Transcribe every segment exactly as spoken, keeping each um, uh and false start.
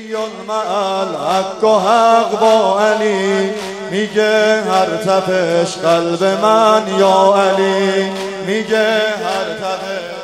الحق و حق با علی، میگه هر تپش قلب من یا علی، میگه هر تپش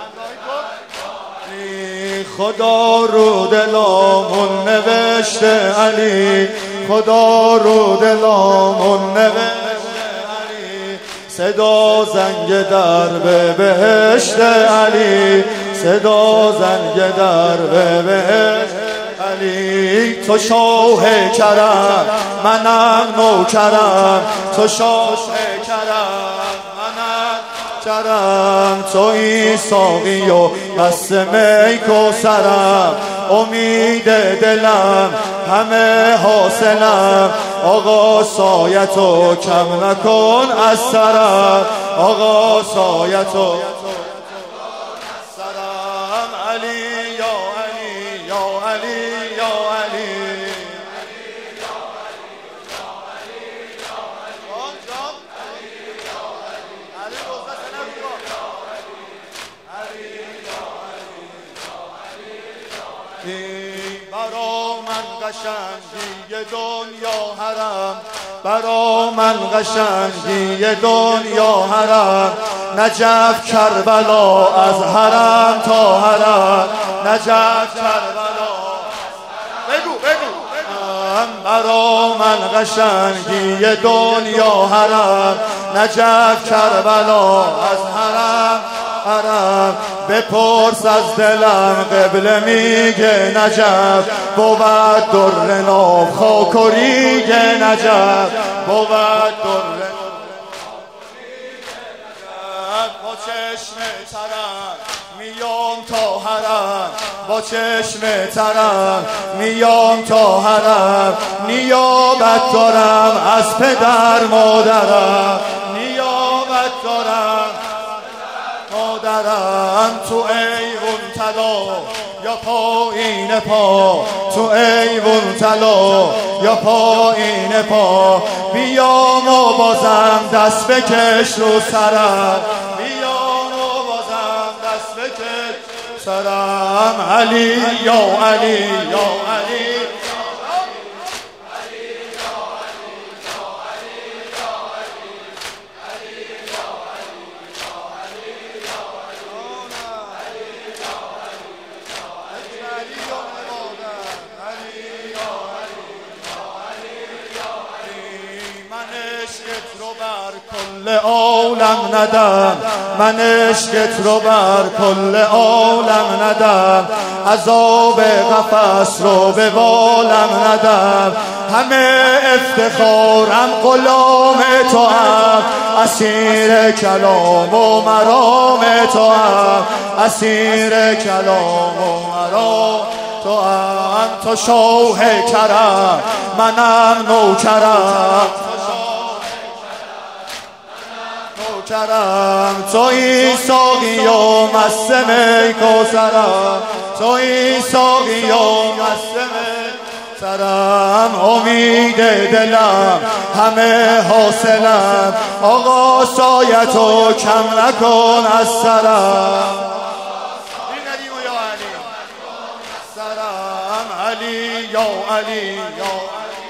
خدا رو دلامون نوشته علی، خدا رو دلامون نوشته علی، صدا زنگ در به بهشت علی، صدا زنگ در به بهشت علی. تو شاه کرم منم نوکرم، تو شاه کرم منم کرم، تو ای ساقی و مست می کوثرم، امید دلم همه حاصلم، آقا سایتو کم نکن از سرم، آقا سایتو علی یا علی یا علی یا علی برا من قشنگی دنیا حرم، برا من قشنگی دنیا حرم، نجف کربلا از حرم تا حرم، نجف کربلا بگو بگو برا من قشنگی دنیا حرم، نجف کربلا از حرم حرم، بپرس از دلم قبله میگه نجف، بود در ناف خاک و ریگ نجف، بود در با چشم ترم میام تا حرم، با چشم ترم میام تا حرم، نیابت دارم از پدر مادرم، نیابت دارم مادرم، تو ایوون طلا یا پایین پا، تو ایوون طلا یا پایین پا، بیام و بازم دست بکش رو سرم، بیام و بازم دست بکش سرم، علی یا علی یا علی کل عالم ندم، من عشقت رو بر کل عالم ندم، عذاب قفس رو به بالم ندم، همه افتخارم غلام تو هم، اسیر کلام و مرام تو هم، اسیر کلام و مرام تو هم، تو شاه کرم منم نوکرم، کرم تو ای ساقی و مست می کوثرم، تو ای ساقی و مست می سرم، امید دلم همه حاصلم، آقا سایتو کم نکن از سرم، سرم علی یا علی یا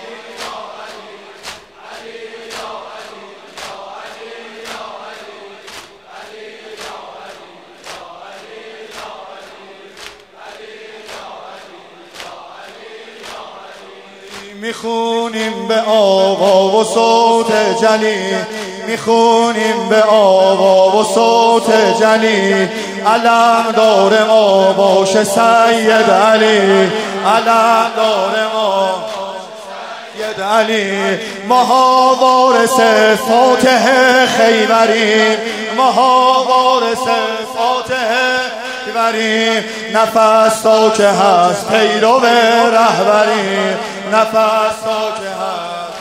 میخونیم به آوا و صوت جلی، میخونیم به آوا و صوت جلی، علم دار ما باش سید علی، علم دار ما سید علی، ماها وارث فاتح خیبریم، ماها وارث فاتح خیبریم، نفس تا که هست پیرو رهبریم، نفس تا که هست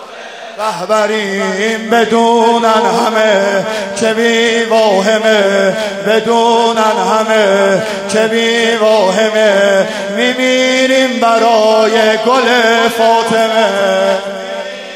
رهبریم، بدونن همه که بی واهمه، بدونن همه که بی واهمه، میمیریم برای گل فاطمه،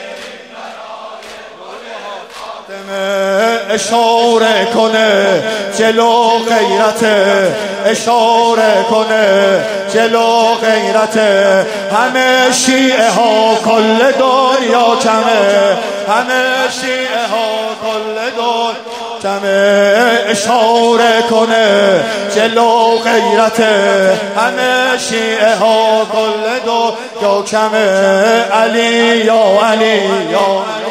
اشاره کنه جلو غیرت اشاره کنه جلو غیرت همه شیعه ها کل دنیا کمه همه شیعه ها کل دنیا کمه اشاره کنه جلو غیرت همه شیعه ها کل دنیا کمه علی یا علی یا